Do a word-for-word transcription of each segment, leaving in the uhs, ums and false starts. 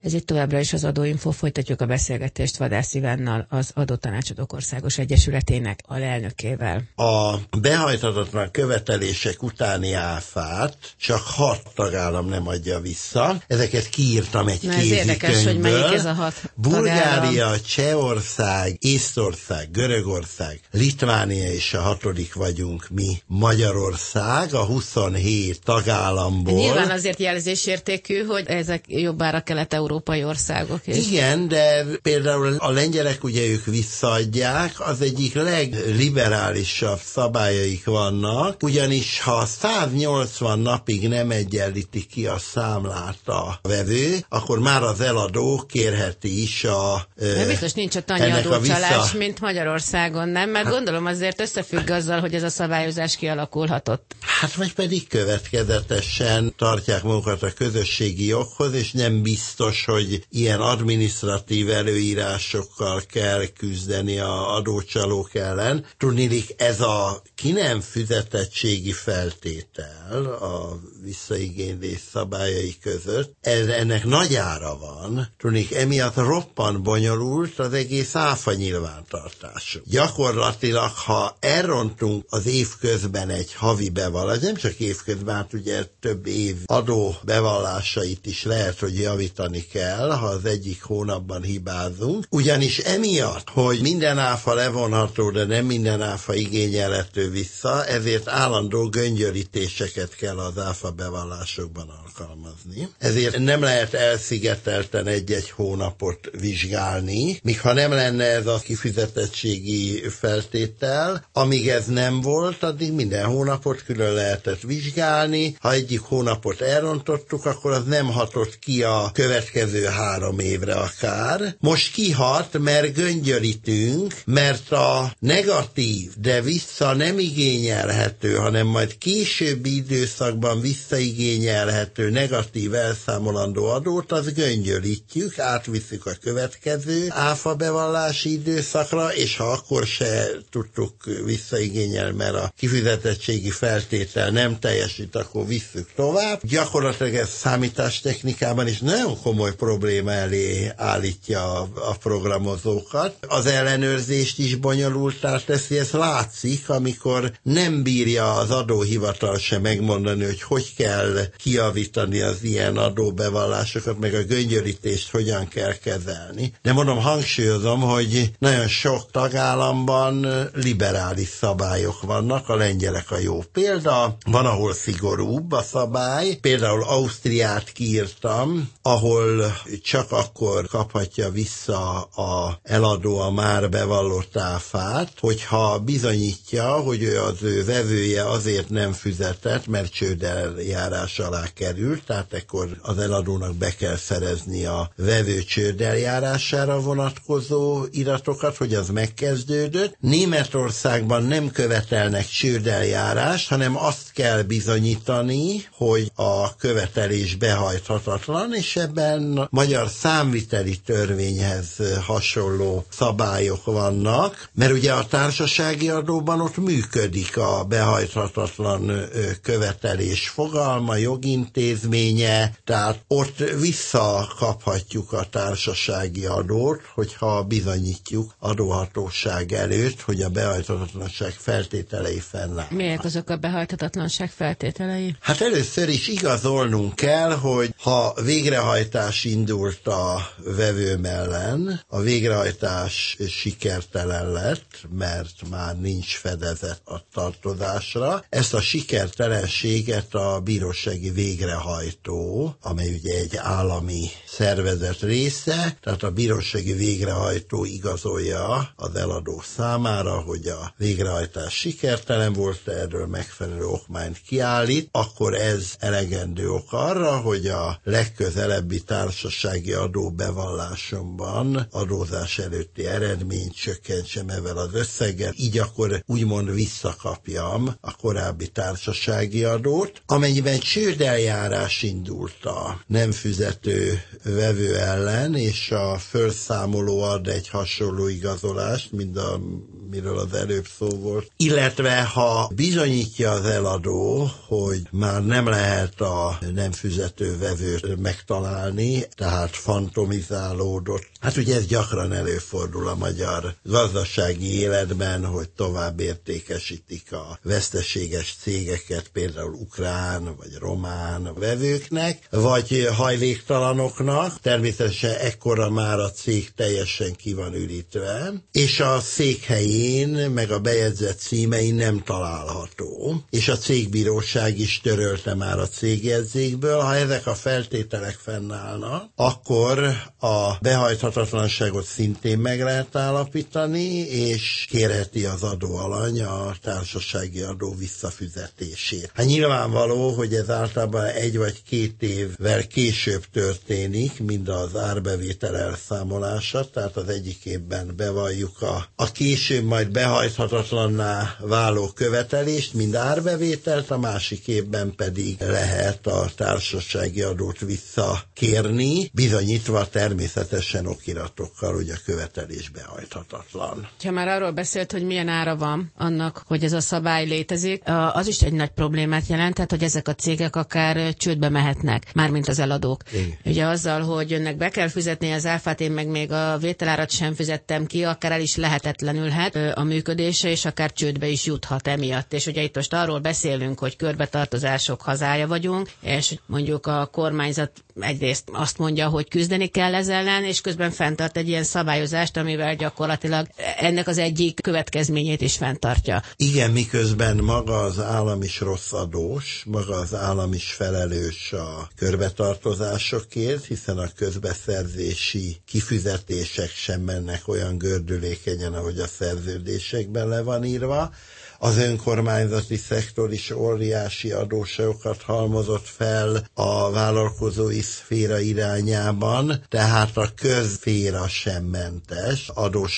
Ez itt továbbra is az Adóinfo, folytatjuk a beszélgetést Vadász Ivánnal, az Adótanácsadók Országos Egyesületének alelnökével. A behajthatatlan követelések utáni áfát csak hat tagállam nem adja vissza. Ezeket kiírtam egy kézikönyvből. Ez érdekes, hogy melyik ez a hat Bulgária, tagállam. Csehország, Észtország, Görögország, Litvánia és a hatodik vagyunk mi, Magyarország, a huszonhét tagállamból. Nyilván azért jelzésértékű, hogy ezek jobbára kelet-európai országok. És... Igen, de például a lengyelek ugye ők visszaadják, az egyik legliberálisabb szabályaik vannak, ugyanis ha száznyolcvan napig nem egyenlíti ki a számlát a vevő, akkor már az eladó kérheti is a... De biztos nincs ott annyi adócsalás, vissza... mint Magyarországon, nem? Mert hát, gondolom azért összefügg azzal, hogy ez a szabályozás kialakulhatott. Hát vagy pedig következetesen tartják magukat a közösségi joghoz, és nem biztos, hogy ilyen adminisztratív előírásokkal kell küzdeni a adócsalók ellen. Tudniillik, ez a ki nem fizetettségi feltétel a visszaigénylés szabályai között, ez, ennek nagy ára van. Tudniillik, emiatt roppant bonyolult az egész áfa nyilvántartásuk. Gyakorlatilag, ha elrontunk az év közben egy havi bevallást, nem csak év közben, hát ugye több év adó bevallásait is lehet, hogy javítani kell, ha az egyik hónapban hibázunk. Ugyanis emiatt, hogy minden áfa levonható, de nem minden áfa igényelhető vissza, ezért állandó göngyörítéseket kell az áfa bevallásokban alkalmazni. Ezért nem lehet elszigetelten egy-egy hónapot vizsgálni, míg ha nem lenne ez a kifizetettségi feltétel, amíg ez nem volt, addig minden hónapot külön lehetett vizsgálni. Ha egyik hónapot elrontottuk, akkor az nem hatott ki a következő három évre akár. Most kihat, mert göngyörítünk, mert a negatív, de vissza nem igényelhető, hanem majd későbbi időszakban visszaigényelhető negatív elszámolandó adót, az göngyörítjük, átvisszük a következő áfa bevallási időszakra, és ha akkor se tudtuk visszaigényelni, mert a kifizetettségi feltétel nem teljesít, akkor visszük tovább. Gyakorlatilag ez számítástechnikában is nagyon komoly probléma elé állítja a, a programozókat. Az ellenőrzést is bonyolultá teszi, ez látszik, amikor nem bírja az adóhivatal se megmondani, hogy hogy kell kijavítani az ilyen adóbevallásokat, meg a göngyörítést hogyan kell kezelni. De mondom, hangsúlyozom, hogy nagyon sok tagállamban liberális szabályok vannak, a lengyelek a jó példa, van, ahol szigorúbb a szabály, például Ausztriát kiírtam, ahol csak akkor kaphatja vissza a eladó a már bevallott áfát, hogyha bizonyítja, hogy ő az ő vevője azért nem fizetett, mert csődeljárás alá került, tehát akkor az eladónak be kell szerezni a vevő csődeljárására vonatkozó iratokat, hogy az megkezdődött. Németországban nem követelnek csődeljárást, hanem azt kell bizonyítani, hogy a követelés behajthatatlan, és ebben magyar számviteli törvényhez hasonló szabályok vannak, mert ugye a társasági adóban ott működik a behajthatatlan követelés fogalma, jogintézménye, tehát ott visszakaphatjuk a társasági adót, hogyha bizonyítjuk adóhatóság előtt, hogy a behajthatatlanság feltételei fennállnak. Miért azok a behajthatatlanság feltételei? Hát először is igazolnunk kell, hogy ha végrehajtás indult a vevőm ellen, a végrehajtás sikertelen lett, mert már nincs fedezet a tartozásra. Ezt a sikertelenséget a bírósági végrehajtó, amely ugye egy állami szervezet része, tehát a bírósági végrehajtó igazolja az eladó számára, hogy a végrehajtás sikertelen volt, erről megfelelő okmányt kiállít, akkor ez elegendő ok arra, hogy a legközelebbi társasági adóbevallásomban adózás előtti eredményt csökkentsem ezzel az összeggel, így akkor úgymond visszakapjam a korábbi társasági adót. Amennyiben csődeljárás indult a nem fizető vevő ellen, és a felszámoló ad egy hasonló igazolást, mint a amiről az előbb szó volt. Illetve ha bizonyítja az eladó, hogy már nem lehet a nem fizető vevőt megtalálni, tehát fantomizálódott. Hát ugye ez gyakran előfordul a magyar gazdasági életben, hogy tovább értékesítik a veszteséges cégeket, például ukrán vagy román vevőknek, vagy hajléktalanoknak. Természetesen ekkora már a cég teljesen ki van ürítve, és a székhelyén, meg a bejegyzett címein nem található, és a cégbíróság is törölte már a cégjegyzékből. Ha ezek a feltételek fennállnak, akkor a behajthatatlanságot szintén meg lehet állapítani, és kérheti az adóalany a társasági adó visszafizetését. Hát nyilvánvaló, hogy ez általában egy vagy két évvel később történik, mind az árbevétel elszámolása, tehát az egyik évben bevalljuk a, a később majd behajthatatlanná váló követelést, mind árbevételt, a másik évben pedig lehet a társasági adót visszakérni, bizonyítva természetesen okiratokkal, hogy a követelés behajthatatlan. Ha már arról beszélt, hogy milyen ára van annak, hogy ez a szabály létezik, az is egy nagy problémát jelent, tehát, hogy ezek a cégek akár csődbe mehetnek, mármint az eladók. Igen. Ugye azzal, hogy önnek be kell fizetni az áfát, én meg még a vételárat sem fizettem ki, akár el is lehetetlenülhet a működése, és akár csődbe is juthat emiatt. És ugye itt most arról beszélünk, hogy körbetartozások hazája vagyunk, és mondjuk a kormányzat egyrészt azt mondja, hogy küzdeni kell ez ellen, és közben fenntart egy ilyen szabályozást, amivel gyakorlatilag ennek az egyik következményét is fenntartja. Igen, miközben maga az állam is rossz adós, maga az állam is felelős a körbetartozásokért, hiszen a közbeszerzési kifizetések sem mennek olyan gördülékenyen, ahogy a szerződésekben le van írva. Az önkormányzati szektor is óriási adósságokat halmozott fel a vállalkozói szféra irányában, tehát a közszféra sem mentes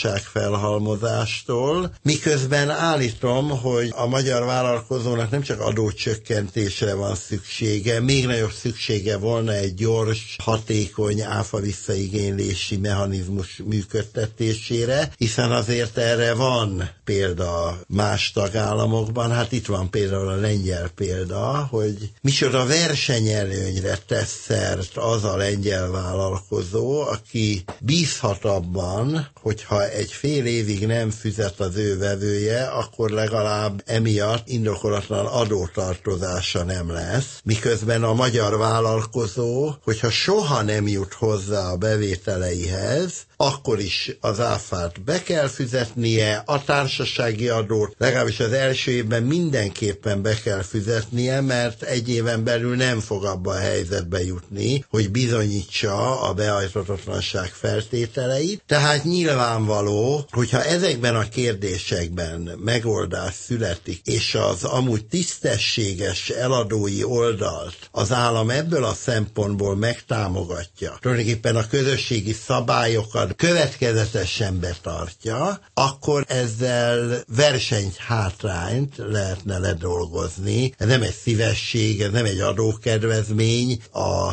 adósságfelhalmozástól. Miközben állítom, hogy a magyar vállalkozónak nem csak adócsökkentésre van szüksége, még nagyobb szüksége volna egy gyors, hatékony áfa visszaigénylési mechanizmus működtetésére, hiszen azért erre van példa más tagállamokban, hát itt van például a lengyel példa, hogy micsoda versenyelőnyre tesz szert az a lengyel vállalkozó, aki bízhat abban, hogyha egy fél évig nem fizet az ő vevője, akkor legalább emiatt indokolatlan adótartozása nem lesz, miközben a magyar vállalkozó, hogyha soha nem jut hozzá a bevételeihez, akkor is az áfát be kell fizetnie, a társasági adót legalábbis az első évben mindenképpen be kell fizetnie, mert egy éven belül nem fog abba a helyzetbe jutni, hogy bizonyítsa a behajthatatlanság feltételeit. Tehát nyilvánvaló, hogyha ezekben a kérdésekben megoldás születik, és az amúgy tisztességes eladói oldalt az állam ebből a szempontból megtámogatja, tulajdonképpen a közösségi szabályokat következetesen betartja, akkor ezzel versenyhátrányt lehetne ledolgozni. Ez nem egy szívesség, ez nem egy adókedvezmény, a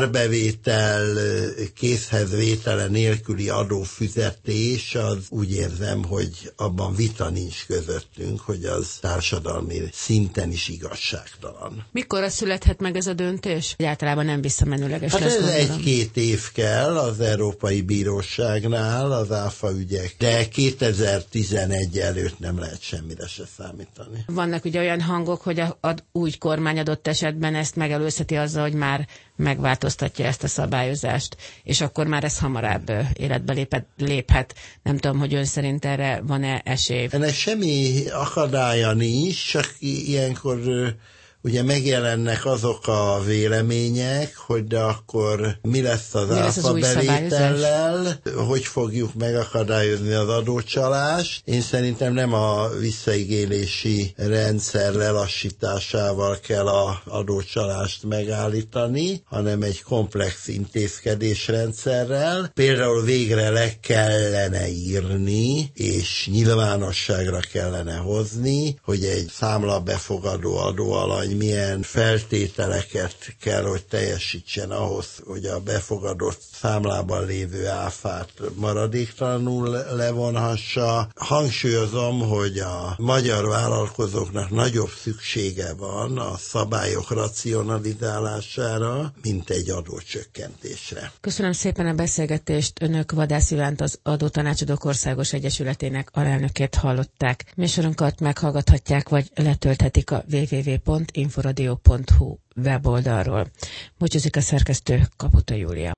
árbevétel készhez vétele nélküli adófizetés, az úgy érzem, hogy abban vita nincs közöttünk, hogy az társadalmi szinten is igazságtalan. Mikorra születhet meg ez a döntés? Általában nem visszamenőleges. Hát ez egy-két év kell az Európai Bíróságnál, az áfa ügyek, de kétezer-tizenegy előtt nem lehet semmire se számítani. Vannak ugye olyan hangok, hogy a, a új kormány adott esetben ezt megelőzheti azzal, hogy már megváltoztatja ezt a szabályozást, és akkor már ez hamarabb életbe léphet, léphet. Nem tudom, hogy ön szerint erre van-e esély. Ennek semmi akadálya nincs, csak ilyenkor ugye megjelennek azok a vélemények, hogy de akkor mi lesz az áfa bevétellel, hogy fogjuk megakadályozni az adócsalást. Én szerintem nem a visszaigélési rendszer lelassításával kell az adócsalást megállítani, hanem egy komplex intézkedésrendszerrel. Például végre le kellene írni, és nyilvánosságra kellene hozni, hogy egy számlabefogadó adóalany hogy milyen feltételeket kell, hogy teljesítsen ahhoz, hogy a befogadott számlában lévő áfát maradéktalanul levonhassa. Hangsúlyozom, hogy a magyar vállalkozóknak nagyobb szüksége van a szabályok racionalizálására, mint egy adócsökkentésre. Köszönöm szépen a beszélgetést. Önök Vadász Ivánt, az Adótanácsadók Országos Egyesületének alelnökét hallották. Műsorunkat meghallgathatják, vagy letölthetik a double-u double-u double-u pont inforadio pont hu weboldalról. Búcsúzik a szerkesztő, Kaputa Júlia.